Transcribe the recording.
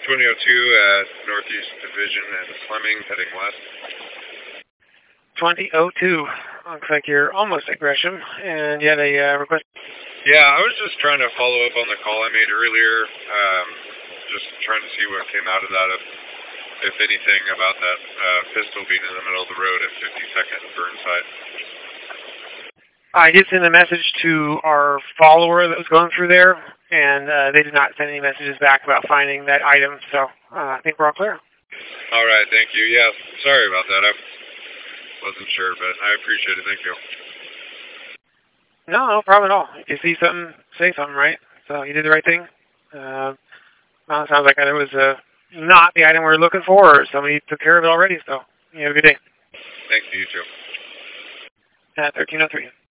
2002 at Northeast Division and Fleming heading west. 2002. Looks like you're almost at Gresham, and you had a request. Yeah, I was just trying to follow up on the call I made earlier. Just trying to see what came out of that, if anything, about that pistol being in the middle of the road at 52nd and Burnside. I did send a message to our follower that was going through there, and they did not send any messages back about finding that item, so I think we're all clear. All right, thank you. Yeah, sorry about that. I wasn't sure, but I appreciate it. Thank you. No problem at all. If you see something, say something, right? So you did the right thing. Well, it sounds like it was not the item we were looking for, or somebody took care of it already, so you have a good day. Thank you, you too. At 1303.